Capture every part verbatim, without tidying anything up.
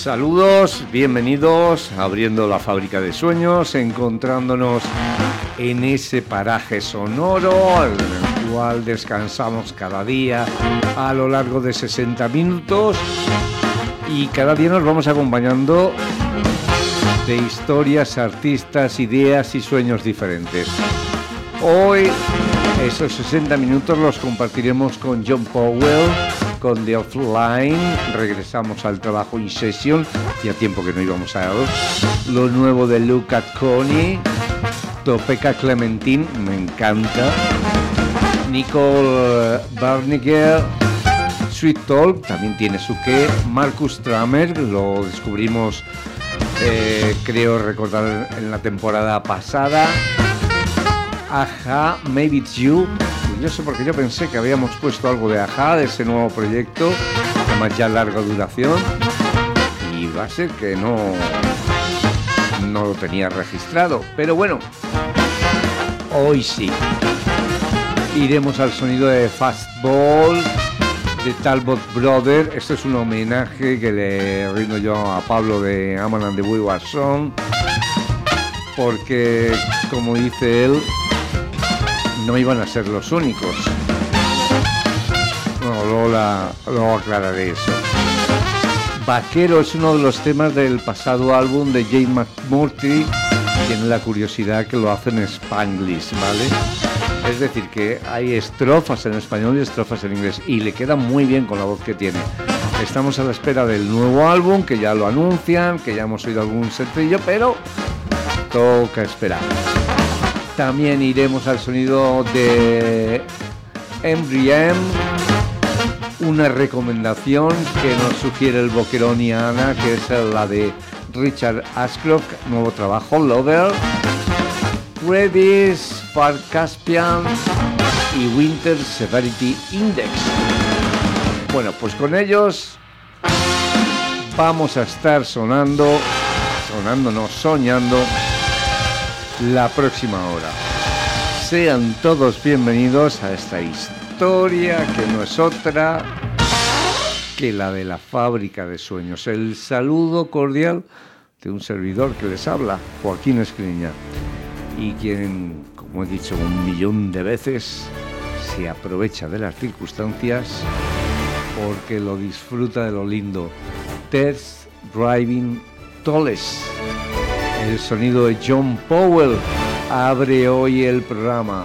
Saludos, bienvenidos a Abriendo la Fábrica de Sueños, encontrándonos en ese paraje sonoro en el cual descansamos cada día a lo largo de sesenta minutos y cada día nos vamos acompañando de historias, artistas, ideas y sueños diferentes. Hoy esos sesenta minutos los compartiremos con John Powell, con The Offline. Regresamos al trabajo In Session, ya tiempo que no íbamos a ver. Lo nuevo de Luca Coney, Topeka Clementine, me encanta. Nicole Barniger, Sweet Talk, también tiene su qué. Marcus Tramer, lo descubrimos, eh, creo recordar, en la temporada pasada. Aja, Maybe It's You. Curioso porque yo pensé que habíamos puesto algo de Aja, de ese nuevo proyecto, además ya larga duración, y va a ser que no, no lo tenía registrado. Pero bueno, hoy sí. Iremos al sonido de Fastball, de Talbot Brother. Esto es un homenaje que le rindo yo a Pablo de Aman and the Wayward Song, porque, como dice él, no iban a ser los únicos. No, luego, la, luego aclararé eso. Vaquero es uno de los temas del pasado álbum de Jane McMurtry. Tiene la curiosidad que lo hace en Spanglish, ¿vale? Es decir, que hay estrofas en español y estrofas en inglés, y le queda muy bien con la voz que tiene. Estamos a la espera del nuevo álbum, que ya lo anuncian, que ya hemos oído algún sencillo, pero toca esperar. También iremos al sonido de M R M, una recomendación que nos sugiere el boquerón y Ana, que es la de Richard Ashcroft, nuevo trabajo, Lover, Redis, Far Caspian y Winter Severity Index. Bueno, pues con ellos vamos a estar sonando, sonando, no, soñando, la próxima hora. Sean todos bienvenidos a esta historia que no es otra que la de la Fábrica de Sueños. El saludo cordial de un servidor que les habla, Joaquín Escriña, y quien, como he dicho un millón de veces, se aprovecha de las circunstancias porque lo disfruta de lo lindo. Test Driving Tolles. El sonido de John Powell abre hoy el programa.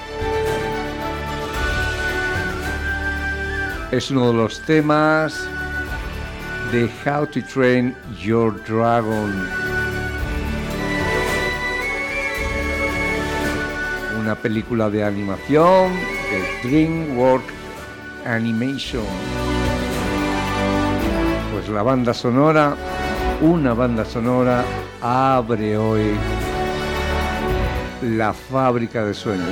Es uno de los temas de How to Train Your Dragon, una película de animación de DreamWorks Animation. Pues la banda sonora, una banda sonora, abre hoy la Fábrica de Sueños.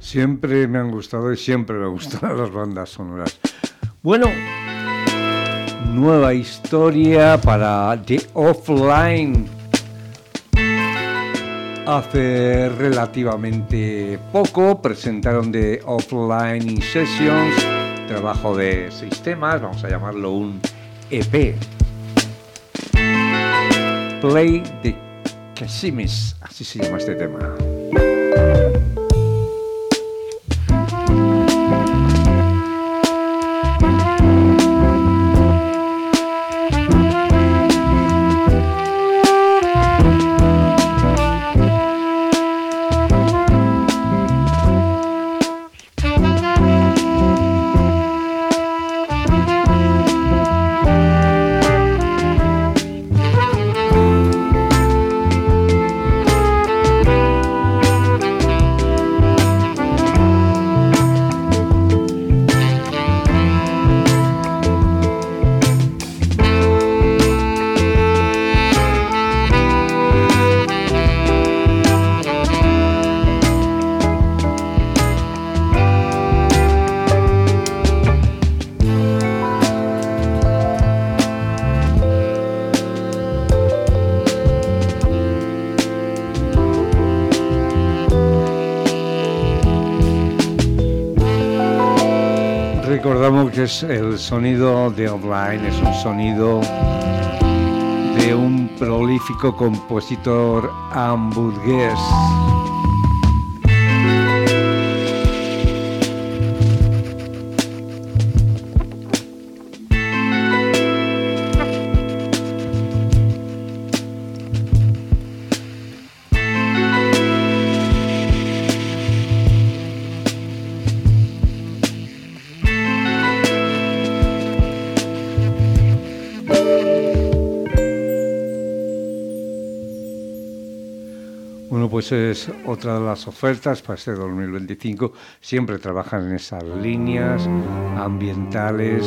Siempre me han gustado y siempre me gustan las bandas sonoras. Bueno, nueva historia para The Offline. Hace relativamente poco presentaron The Offline in Sessions, trabajo de seis temas, vamos a llamarlo un E P. Play the Casimis, así se llama este tema. Recordamos que es el sonido de Offline, es un sonido de un prolífico compositor hamburgués. Pues es otra de las ofertas para este dos mil veinticinco. Siempre trabajan en esas líneas ambientales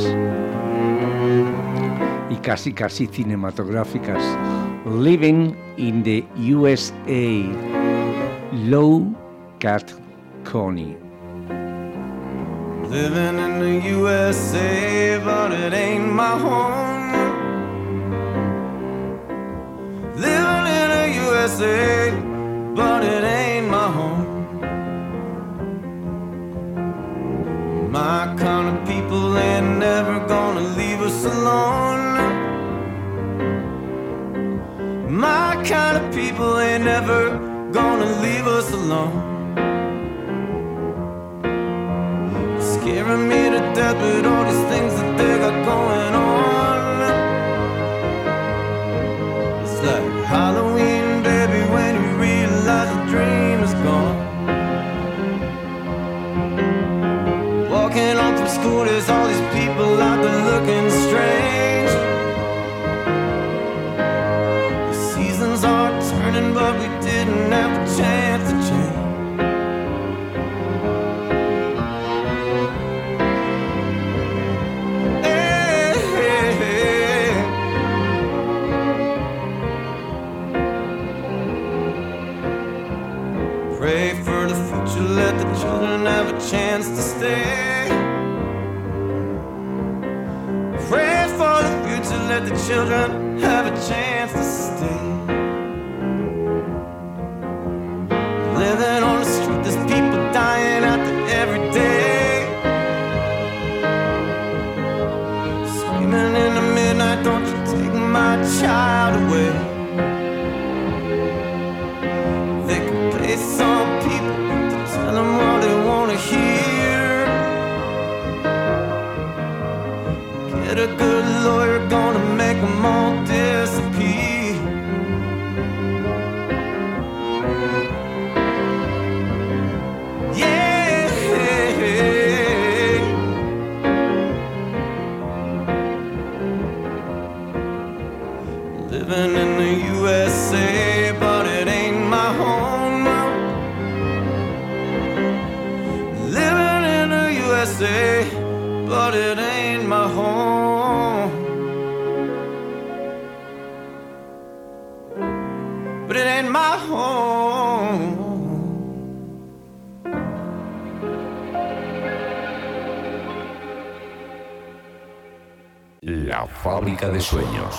y casi casi cinematográficas. Living in the U S A, Low Cat Connie. Living in the U S A, but it ain't my home. Living in the U S A, but it ain't my home. My kind of people ain't never gonna leave us alone. My kind of people ain't never gonna leave us alone. Scaring me to death with all these things that they got going on. It's like Halloween, baby, when you realize the dream is gone. Walking home from school, there's all these people out there looking strange. The seasons are turning, but we didn't have a chance to change. Hey, hey, hey. Pray for the future, let the children have a chance to stay. Pray for the future, let the children have a chance to stay. Living on the street, there's people dying out there every day. Screaming in the midnight, don't you take my child away. They can play some people to tell them what they want to hear. Get a good lawyer, gonna make them all disappear. Yeah, living in the U S A, but it ain't my home. Living in the U S A, but it ain't my home. But it ain't my home. La fábrica de sueños.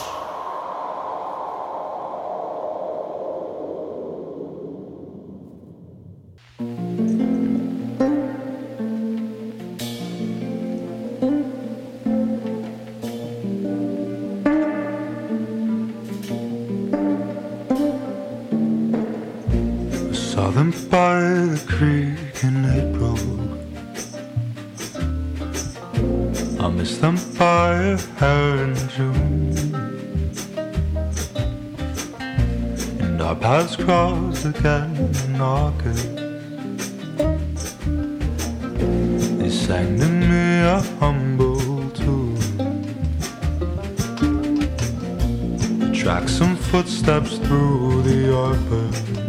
Saw them by the creek in April. I missed them by her in June. And our paths crossed again in August. They sang to me a humble tune. Track some footsteps through the arbor.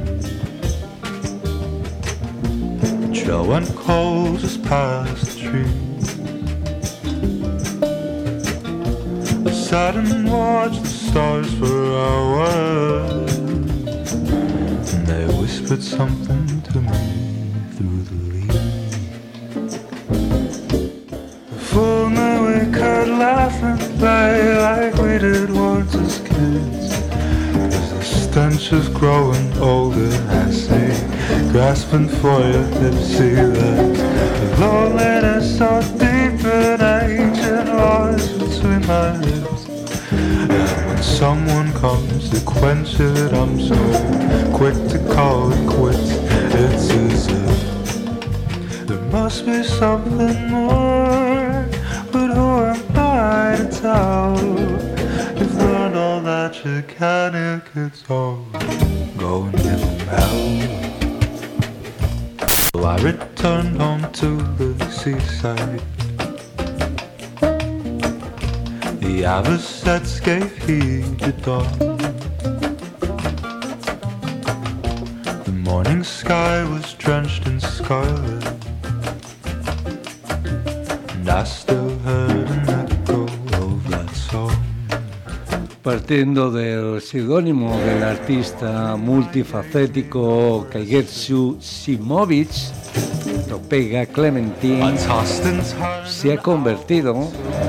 Trail went cold just past the tree. I sat and watched the stars for hours, and they whispered something to me through the leaves. If only we could laugh and play like we did once as kids. Cause the stench is growing older, I see, grasping for your lips. See that the loneliness so deep and ancient lies between my lips. And when someone comes to quench it, I'm so quick to call it quits. It's as if there must be something more, but who am I to tell? You've learned all that you can, it gets old. Go and give them hell. So I returned home to the seaside. The avocets gave heed to dawn. The morning sky was drenched in scarlet, and I still heard an echo of that song. Partiendo del seudónimo del artista multifacético Keigetsu Shimovic, Topeka Clementine se ha convertido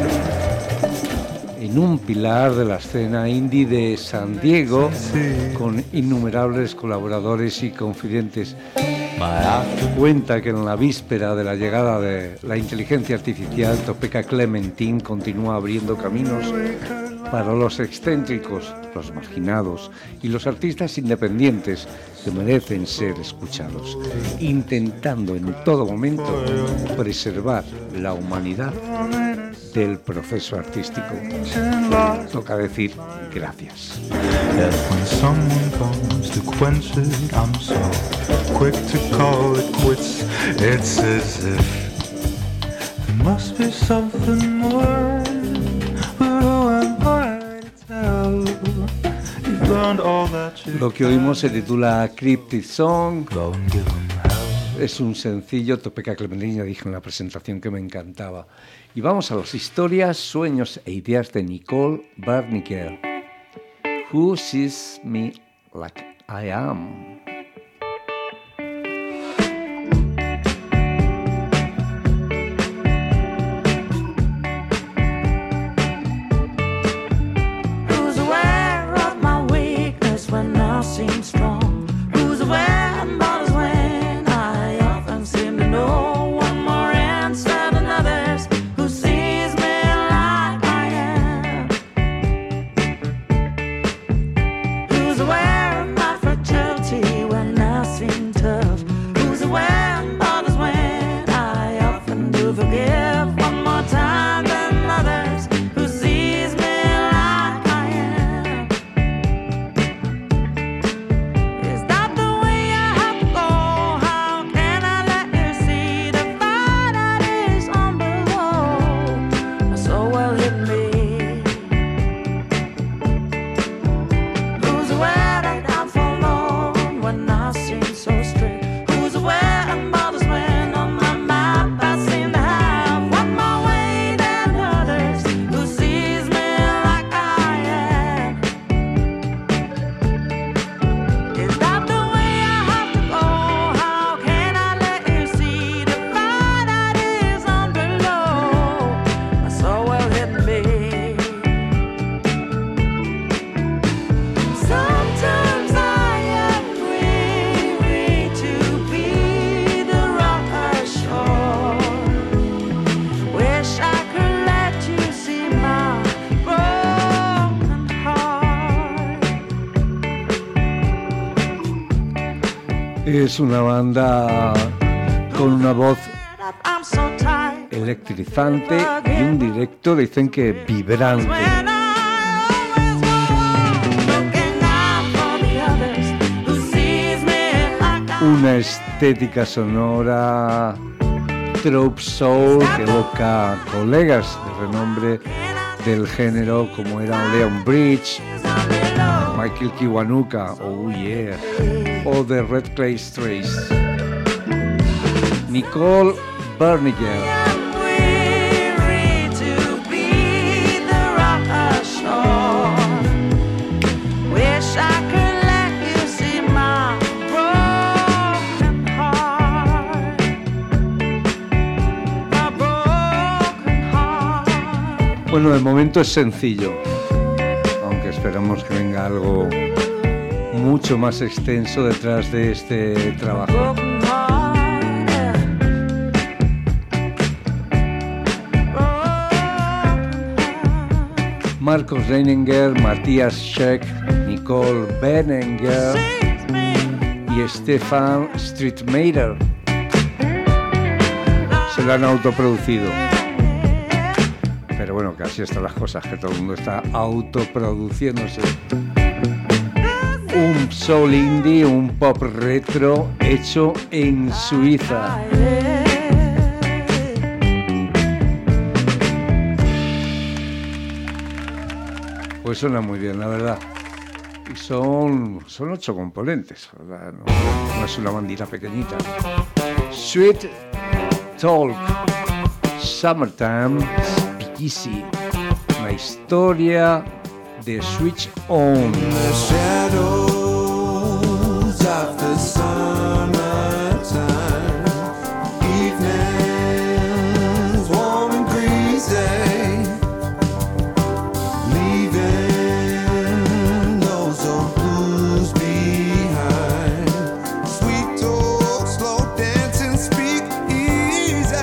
en un pilar de la escena indie de San Diego, con innumerables colaboradores y confidentes. Cuenta que en la víspera de la llegada de la inteligencia artificial, Topeka Clementine continúa abriendo caminos para los excéntricos, los marginados y los artistas independientes que merecen ser escuchados, intentando en todo momento preservar la humanidad del proceso artístico. Toca decir gracias. Lo que oímos se titula Cryptic Song. Es un sencillo. Topeka Clementine, ya dije en la presentación que me encantaba. Y vamos a las historias, sueños e ideas de Nicole Barnikel. Who Sees Me Like I Am. Aware of my fragility. Es una banda con una voz electrizante y un directo, dicen que vibrante. Una estética sonora trope soul que evoca colegas de renombre del género como eran Leon Bridge, Michael Kiwanuka, oh yeah, o The Red Clay Strays. Nicole Berninger. Bueno, de momento es sencillo, aunque esperamos que venga algo mucho más extenso detrás de este trabajo. Marcos Reininger, Matthias Scheck, Nicole Berninger y Stefan Strittmatter se lo han autoproducido. Pero bueno, que así están las cosas, que todo el mundo está autoproduciéndose. Un soul indie, un pop retro hecho en Suiza. Pues suena muy bien, la verdad. Y son, son ocho componentes, ¿verdad? No, no es una bandita pequeñita. Sweet Talk, Summertime. Easy, una historia de Switch On. The shadows of the summertime, evenings warm and breezy, leaving those old blues behind. Sweet talk, slow dancing, speak easy.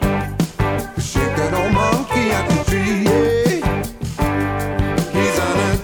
He's on a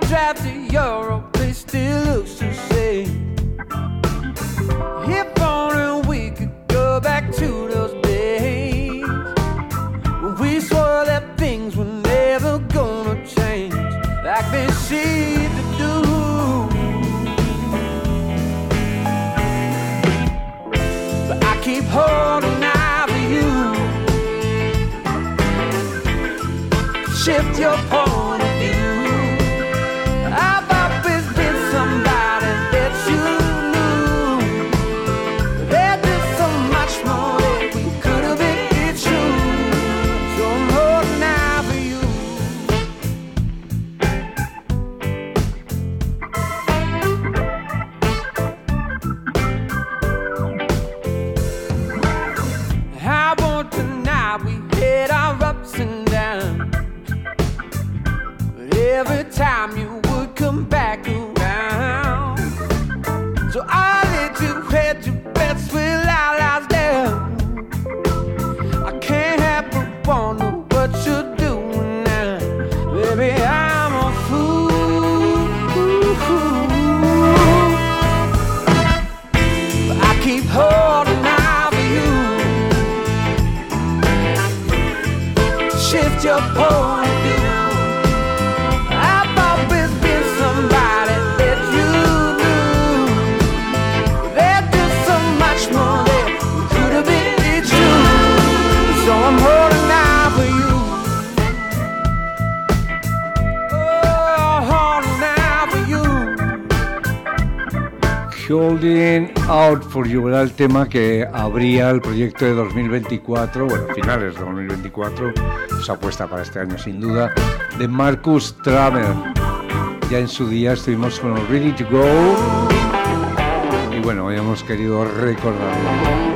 drive to Europe, it still looks the same. If only we could go back to those days when we swore that things were never gonna change like they seem to do. But I keep holding out for you. Shift your point of view. I've always been somebody that you knew. There's just so much more that we could have been. It's true. So I'm holding out for you. I want tonight we had our ups and downs. Every time you would come back around, so I let you head your bets with our lives down. I can't help but wonder what you're doing now. Baby, I'm a fool, but I keep holding out for you. Shift your point of view. Holding Out for You era el tema que abría el proyecto de dos mil veinticuatro, bueno, finales de dos mil veinticuatro, su apuesta para este año sin duda, de Marcus Tramer. Ya en su día estuvimos con Ready to Go y bueno, hoy hemos querido recordarlo.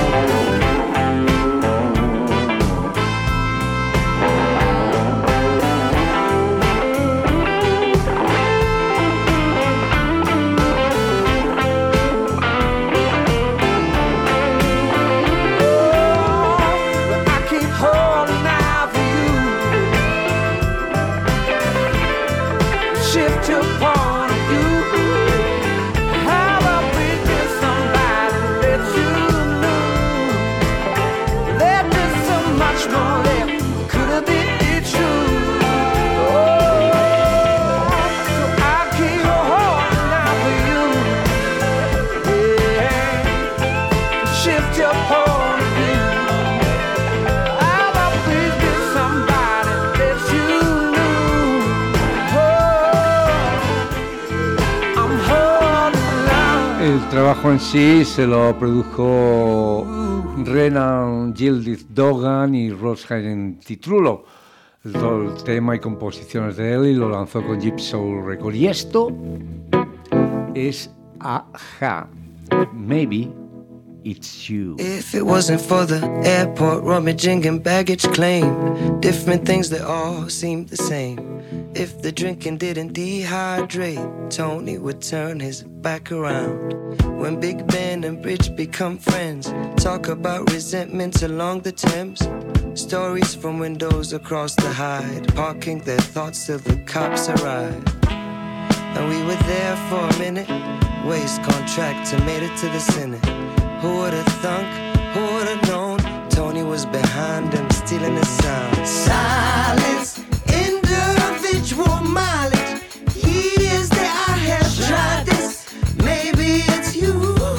El trabajo en sí se lo produjo Renan Gildiz Dogan y Ross Hayden Titrulo. Todo el tema y composiciones de él y lo lanzó con Gypsy Soul Record. Y esto es A-ha. Maybe It's You. If it wasn't for the airport rummaging and baggage claim, different things that all seem the same. If the drinking didn't dehydrate, Tony would turn his back around. When Big Ben and Bridge become friends, talk about resentments along the Thames. Stories from windows across the Hyde, parking their thoughts till the cops arrive. And we were there for a minute, waste contract and made it to the Senate. Who would've thunk, who would've known, Tony was behind him, stealing his sound. Silence, individual mileage, years that I have tried this, maybe it's you.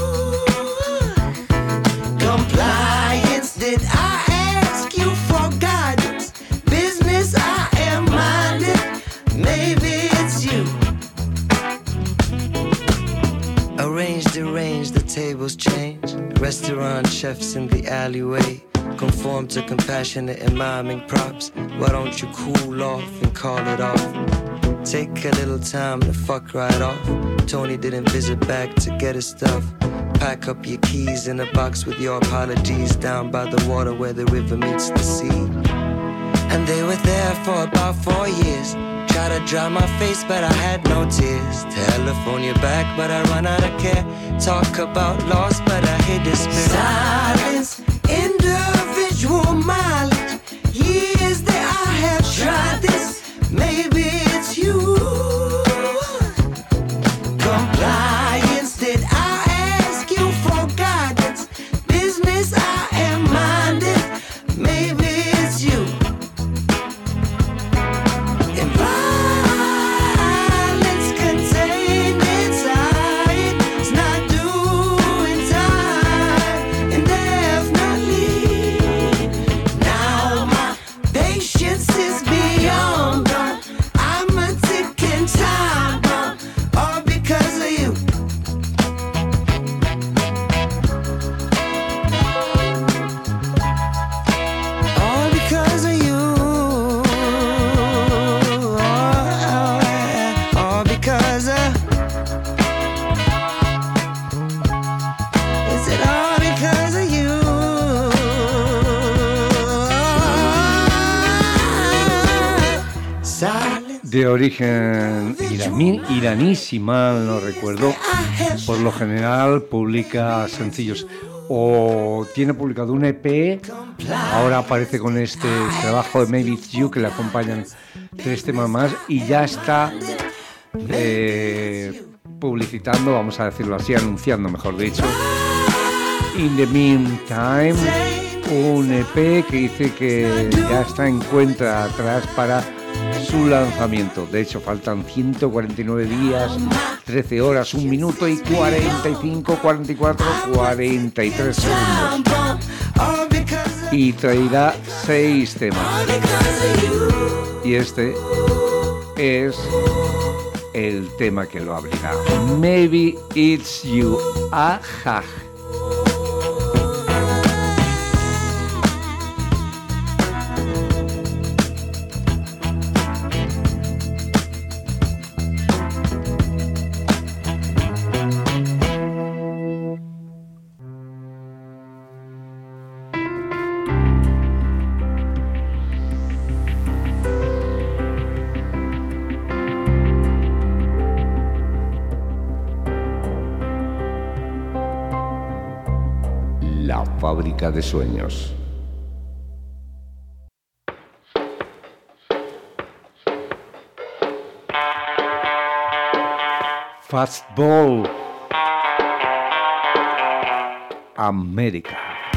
Compliance, did I ask you for guidance? Business, I am minded, maybe it's you. Arrange, deranged, the tables change. Restaurant chefs in the alleyway conform to compassionate and miming props. Why don't you cool off and call it off? Take a little time to fuck right off. Tony didn't visit back to get his stuff. Pack up your keys in a box with your apologies down by the water where the river meets the sea. And they were there for about four years. Try to dry my face, but I had no tears. Telephone you back, but I run out of care. Talk about loss, but I hate despair. Silence, individual mileage, years that I have tried this. Maybe it's you. de origen iraní, iraní, si mal no recuerdo. Por lo general publica sencillos o tiene publicado un E P. Ahora aparece con este trabajo de Maybe It's You, que le acompañan tres temas más, y ya está eh, publicitando, vamos a decirlo así, anunciando, mejor dicho, In the Meantime, un E P que dice que ya está en cuenta atrás para su lanzamiento. De hecho, faltan ciento cuarenta y nueve días, trece horas, un minuto y cuarenta y cinco, cuarenta y cuatro, cuarenta y tres segundos. Y traerá seis temas. Y este es el tema que lo abrirá. Maybe It's You. Ajá. Fábrica de sueños. Fastball. América.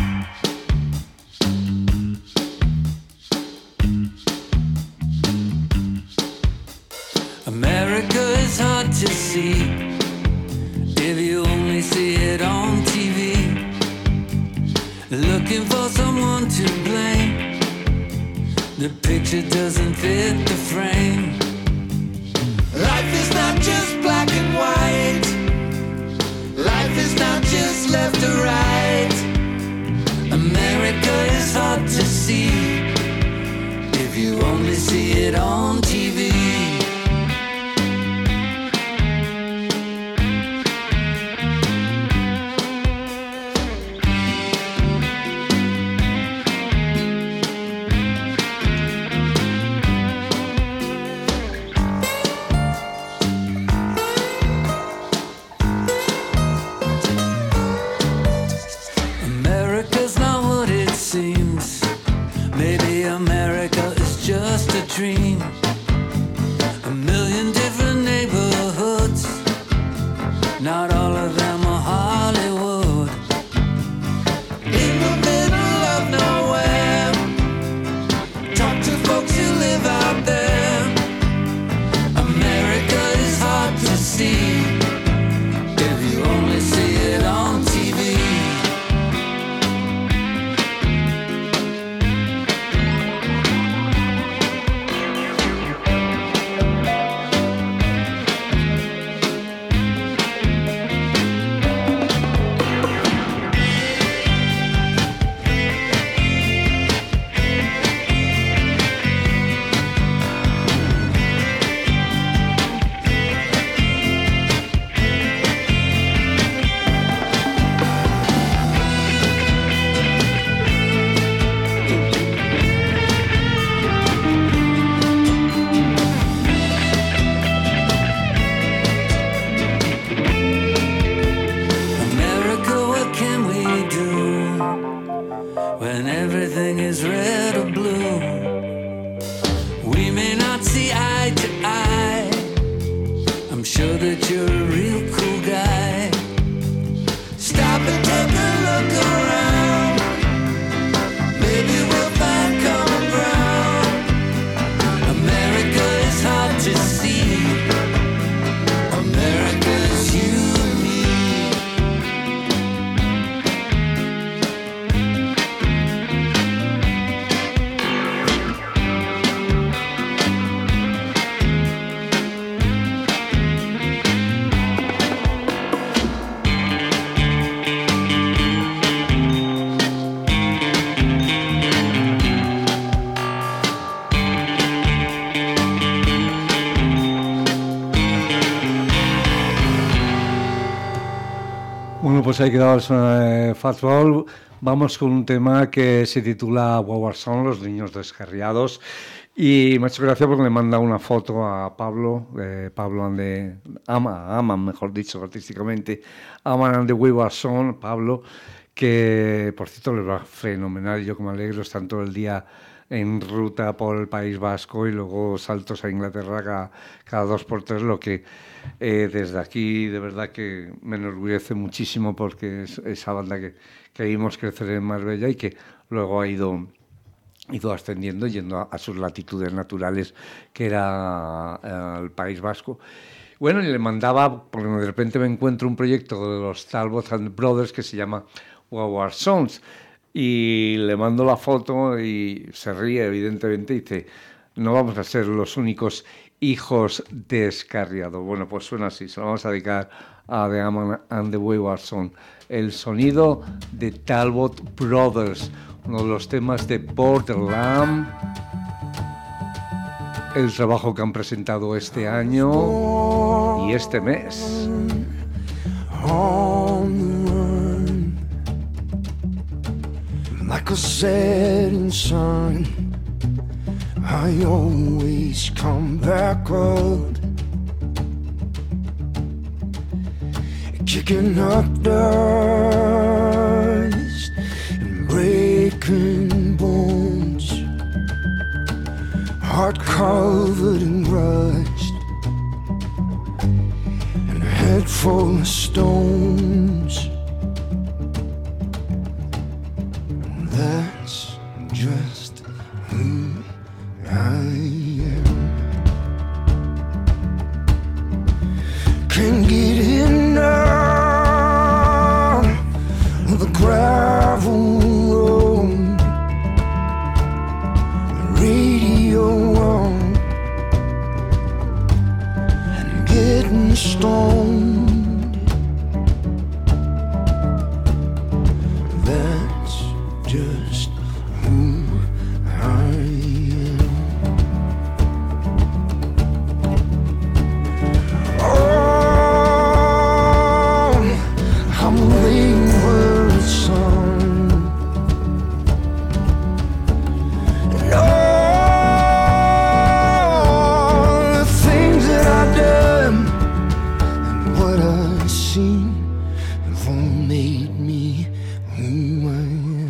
America is hard to see if you only see it on T V. Looking for someone to blame. The picture doesn't fit the frame. Life is not just black and white. Life is not just left or right. America is hard to see if you only see it on T V. Dream. A million different neighborhoods, not all of them are Hollywood. In the middle of nowhere, talk to folks who live out there. America is hard to see if you only see it on T V. Bueno, pues ahí quedaba el eh, Fastball. Vamos con un tema que se titula What Are Some, los niños descarriados. Y me ha hecho gracia porque le manda una foto a Pablo, eh, Pablo and the, Ama, Aman, mejor dicho, artísticamente, Aman and the Wayward Son, Pablo, que por cierto les va fenomenal. Yo como alegro, están todo el día en ruta por el País Vasco y luego saltos a Inglaterra cada, cada dos por tres, lo que eh, desde aquí de verdad que me enorgullece muchísimo, porque es esa banda que, que vimos crecer en Marbella y que luego ha ido... ido ascendiendo, yendo a, a sus latitudes naturales, que era eh, el País Vasco. Bueno, y le mandaba, porque de repente me encuentro un proyecto de los Talbot and Brothers que se llama Wayward Sons, y le mando la foto y se ríe, evidentemente, y dice, no vamos a ser los únicos hijos de Escarriado. Bueno, pues suena así, se lo vamos a dedicar a The Aman and the Wayward Son, el sonido de Talbot Brothers, uno de los temas de Borderland, el trabajo que han presentado este año y este mes. Like a setting sun, I always come back up, kicking up dust and breaking bones, heart covered in rust and a head full of stones. That's just who I am. Can't get enough of the gravel road, the radio on, and getting stoned. Just who I am. Oh, I'm a wayward son, and all the things that I've done and what I've seen have all made me who I am.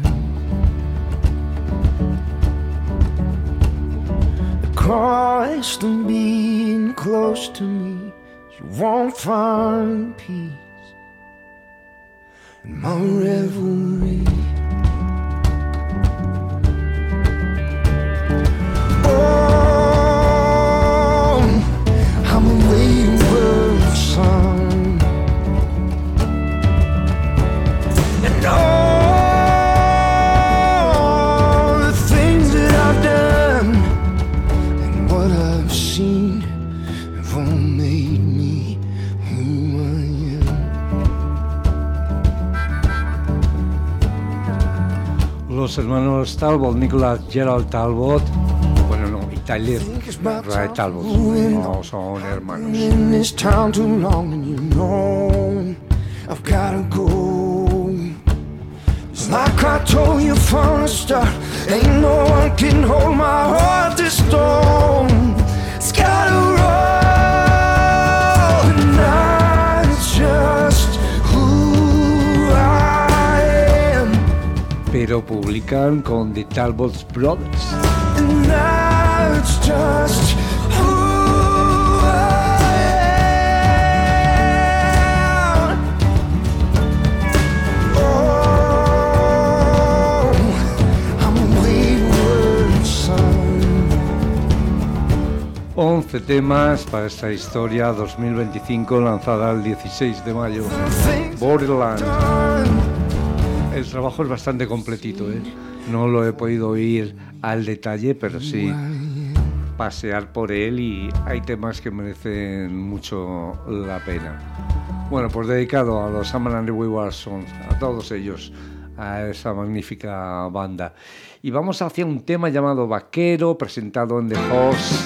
Cost of being close to me, you won't find peace in my revelry. Oh, I'm a wayward son, and all the things that I've done, what I've seen have all made me who I am. Los hermanos Talbot, Nicholas Gerald Talbot, bueno, no, y Tyler Ray Talbot, no son hermanos. In this town too long, and you know I've gotta go. It's like I told you from the start, ain't no one can hold my heart to stone. It's gotta roll, and that's just who I am. Pero publican con The Talbot Brothers. And that's just who I am. Oh, I'm a wayward son. once temas para esta historia dos mil veinticinco, lanzada el dieciséis de mayo. Borderland. El trabajo es bastante completito, ¿eh? No lo he podido oír al detalle, pero sí pasear por él, y hay temas que merecen mucho la pena. Bueno, pues dedicado a los Aman and the Wayward Sons, a todos ellos, a esa magnífica banda. Y vamos hacia un tema llamado Vaquero, presentado en The Horse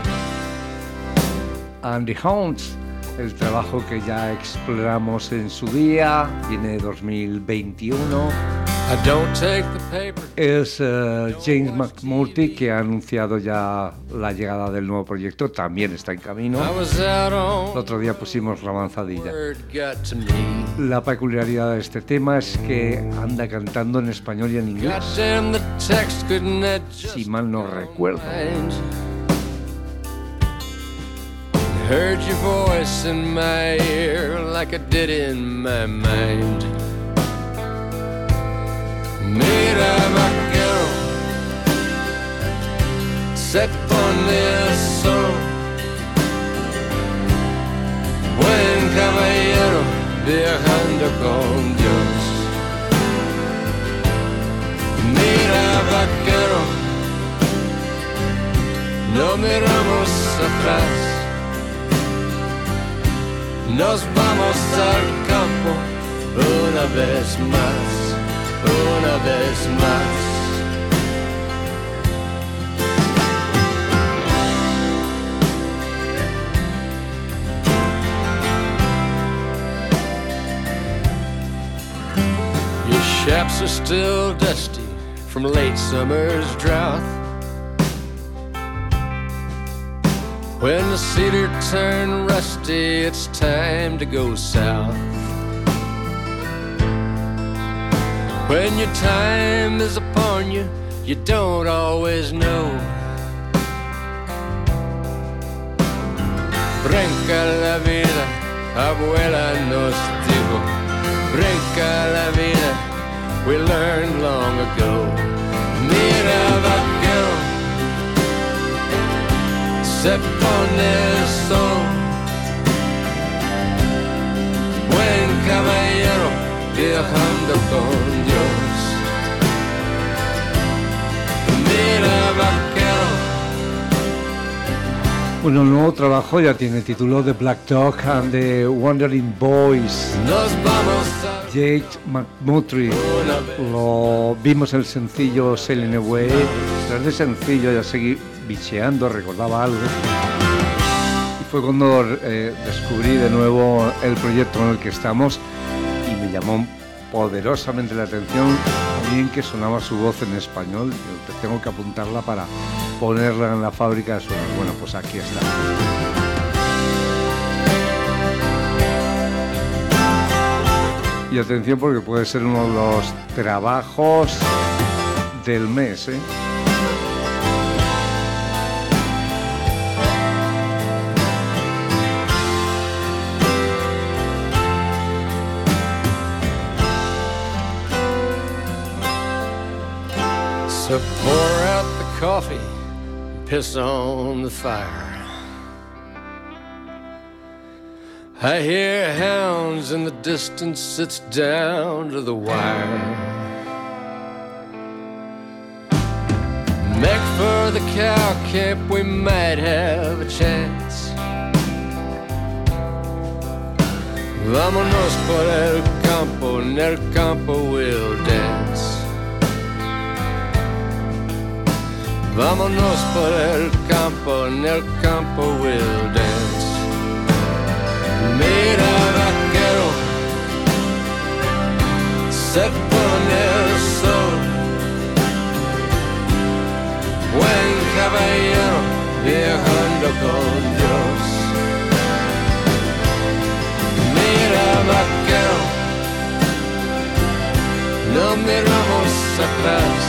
and the Hounds, el trabajo que ya exploramos en su día, viene de dos mil veintiuno, I don't take the paper. Es uh, James McMurtry, que ha anunciado ya la llegada del nuevo proyecto, también está en camino. I was out on El otro día pusimos la avanzadilla. word got to me. La peculiaridad de este tema es que anda cantando en español y en inglés, Goddamn, the text couldn't that just si mal no recuerdo. find. Heard your voice in my ear like I did in my mind. Mira vaquero, se pone el sol. Buen caballero, viajando con Dios. Mira vaquero, no miramos atrás. Nos vamos al campo una vez más, una vez más. Your chaps are still dusty from late summer's drought. When the cedar turned rusty, it's time to go south. When your time is upon you, you don't always know. Brinca la vida, abuela nos dijo. Brinca la vida, we learned long ago. Mira vaquero, se pone el sol. Buen caballero, viajando con Dios. Mira vaquero. Bueno, el nuevo trabajo ya tiene título The Black Dog and the Wandering Boys. Nos vamos a Jake McMurtry. una vez. Lo vimos en el sencillo Sailing Away. Tras de sencillo ya seguí bicheando, recordaba algo. Y fue cuando eh, descubrí de nuevo el proyecto en el que estamos y me llamó poderosamente la atención también que sonaba su voz en español. Yo tengo que apuntarla para ponerla en la fábrica de sonidos. Bueno, pues aquí está. Y atención porque puede ser uno de los trabajos del mes, ¿eh? So pour out the coffee, piss on the fire. I hear hounds in the distance, it's down to the wire. Make for the cow camp, we might have a chance. Vámonos por el campo, en el campo we'll dance. Vámonos por el campo, en el campo we'll dance. Mira vaquero, se pone el sol. Buen caballero, viajando con Dios. Mira vaquero, no miramos atrás.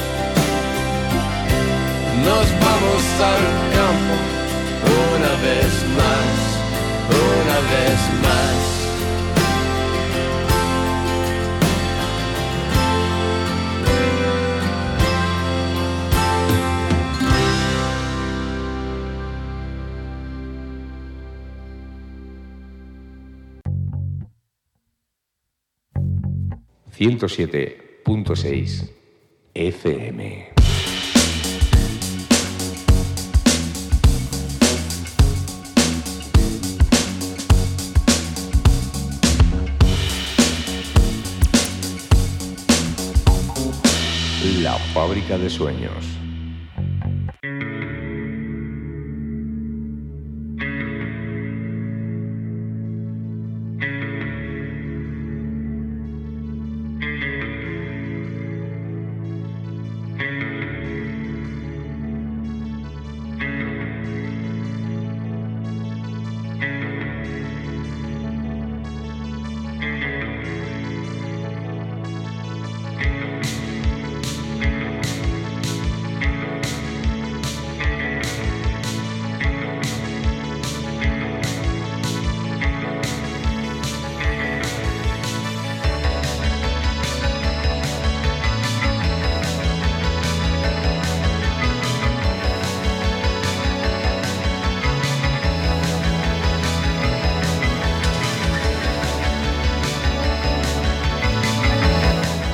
Nos vamos al campo una vez más, una vez más. ciento siete punto seis F M. La fábrica de sueños.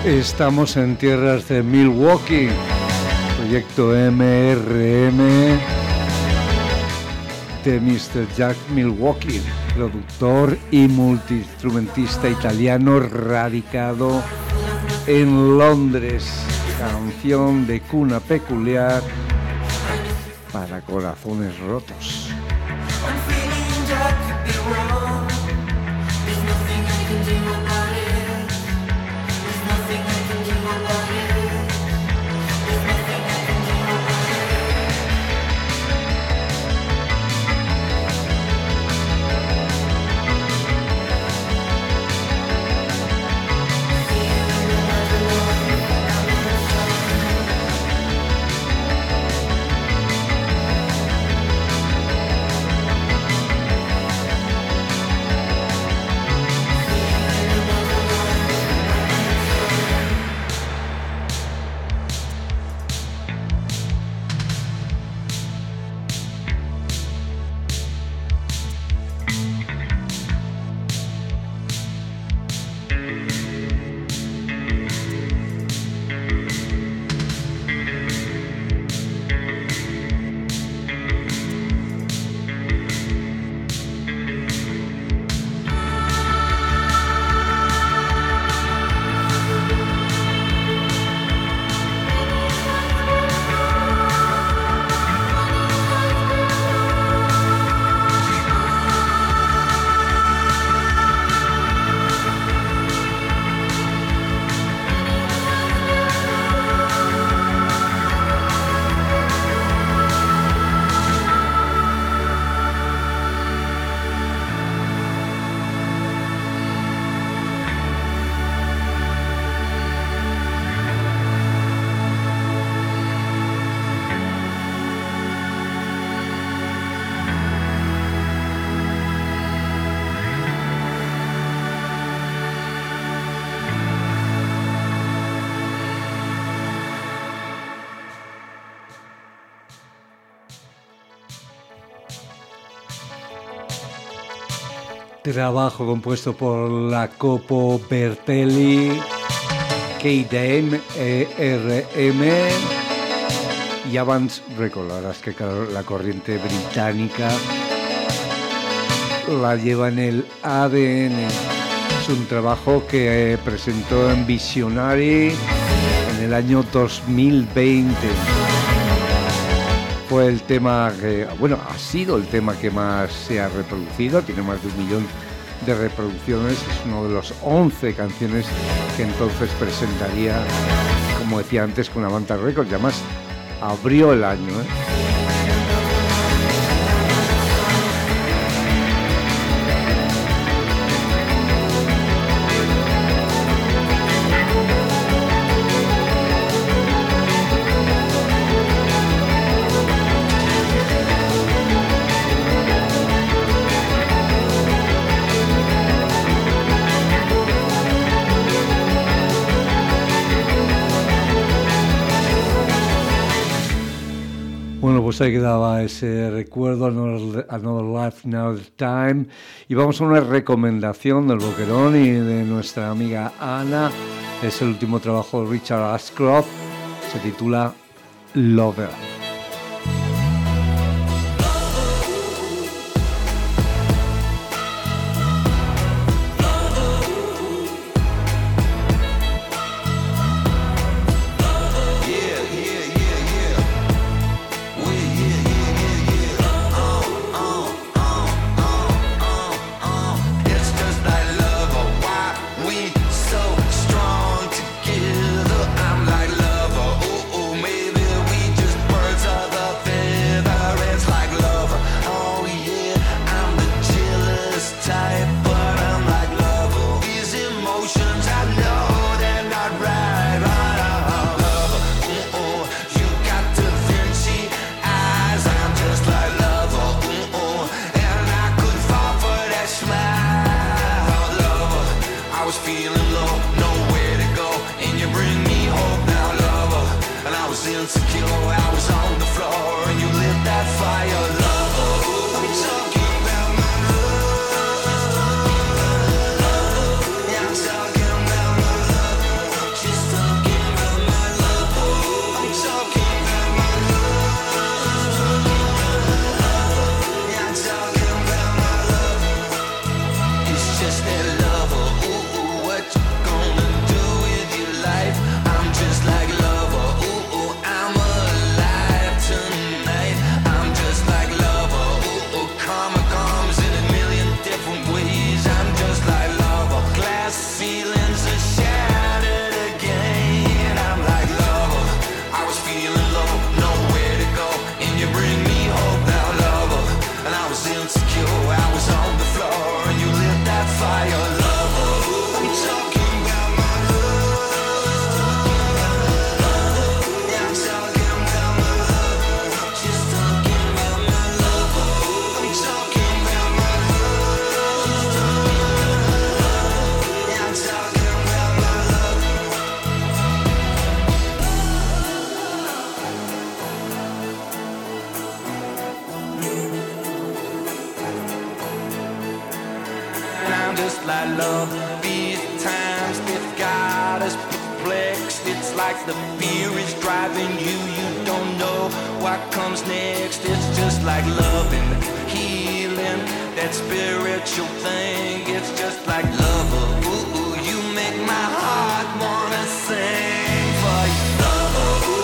Estamos en tierras de Milwaukee, proyecto M R M de mister Jack Milwaukee, productor y multiinstrumentista italiano radicado en Londres. Canción de cuna peculiar para corazones rotos. Trabajo compuesto por Jacopo Bertelli, K-Dame, E R M y Avance Records. La verdad es que la corriente británica la lleva en el A D N. Es un trabajo que presentó en Visionary en el año dos mil veinte. Fue el tema que, bueno, ha sido el tema que más se ha reproducido, tiene más de un millón de reproducciones, es uno de los once canciones que entonces presentaría, como decía antes, con Avanta Records, y además abrió el año, ¿eh? Pues ahí quedaba ese recuerdo, Another, Another Life, Another Time. Y vamos a una recomendación del Boquerón y de nuestra amiga Ana. Es el último trabajo de Richard Ashcroft. Se titula Lover. She's love. These times they've got us perplexed. It's like the fear is driving you. You don't know what comes next. It's just like love and healing, that spiritual thing. It's just like love. Ooh, ooh, you make my heart wanna sing for you. Love, ooh.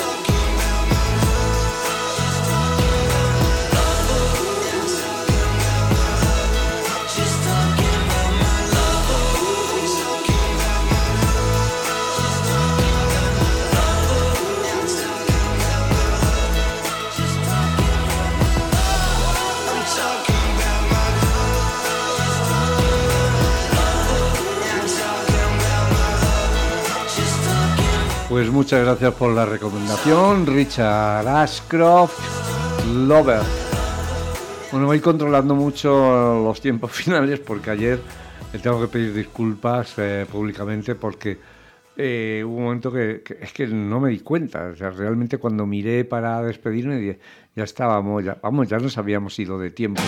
Pues muchas gracias por la recomendación, Richard Ashcroft, Lover. Bueno, voy controlando mucho los tiempos finales porque ayer le tengo que pedir disculpas eh, públicamente porque eh, hubo un momento que, que es que no me di cuenta. O sea, realmente cuando miré para despedirme ya estábamos, ya, vamos, ya nos habíamos ido de tiempo.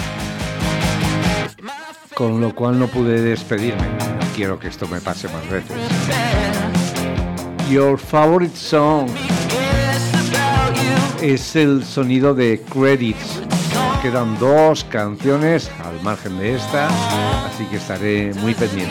Con lo cual no pude despedirme. No quiero que esto me pase más veces. Your favorite song es el sonido de Credits. Quedan dos canciones al margen de esta, así que estaré muy pendiente.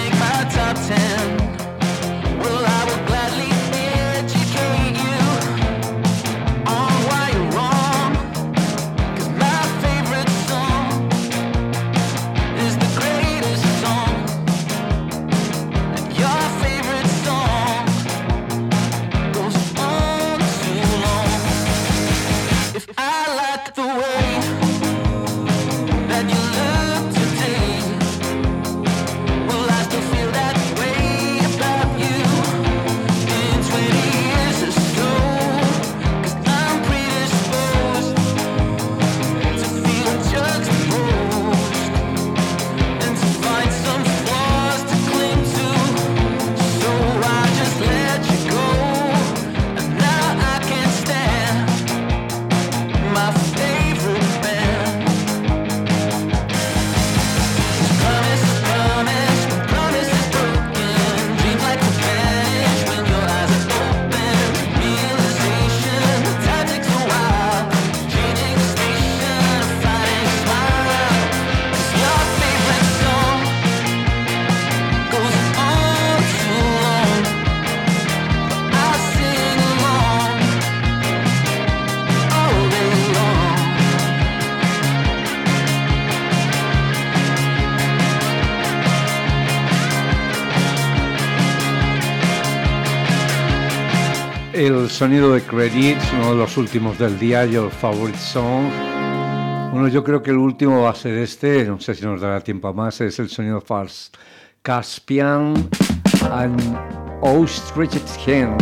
El sonido de Credits, uno de los últimos del día, Your Favorite Song. Bueno, yo creo que el último va a ser este, no sé si nos dará tiempo a más, es el sonido de Caspian and Ostrich Hand.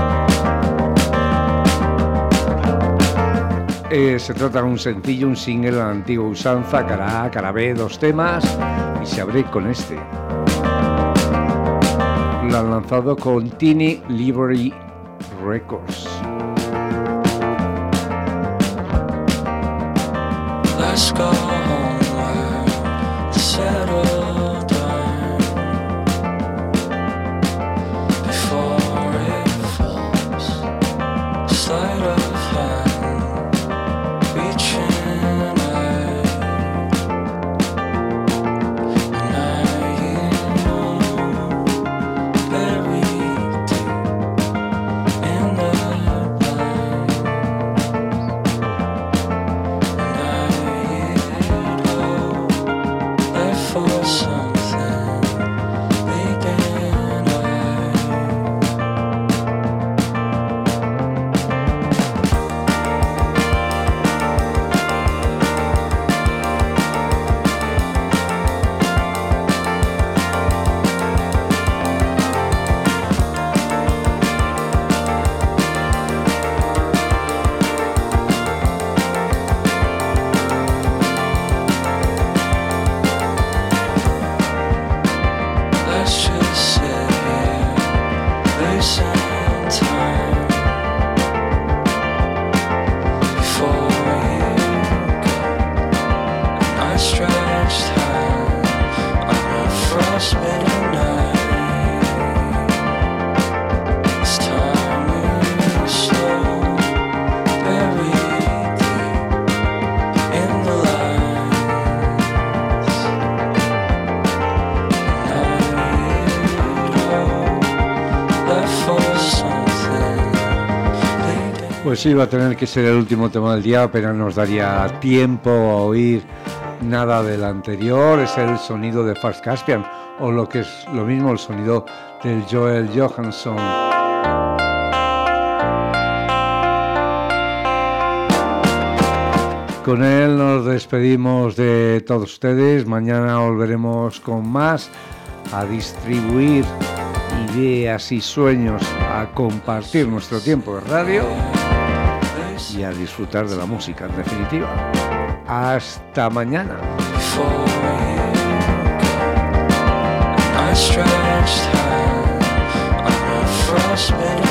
Eh, se trata de un sencillo, un single de la antigua usanza, cara A, cara B, dos temas, y se abre con este. Lo han lanzado con Tiny Library Records. Let's go homeward, settle down before it falls. Sleight of hand, reaching out, and now you know, very deep in the for Pues iba a tener que ser el último tema del día, apenas nos daría tiempo a oír nada del anterior. Es el sonido de Fats Caspian, o lo que es lo mismo, el sonido del Joel Johansson. Con él nos despedimos de todos ustedes. Mañana volveremos con más, a distribuir ideas y sueños, a compartir nuestro tiempo de radio y a disfrutar de la música, en definitiva. Hasta mañana. I stretched high on a frostbitten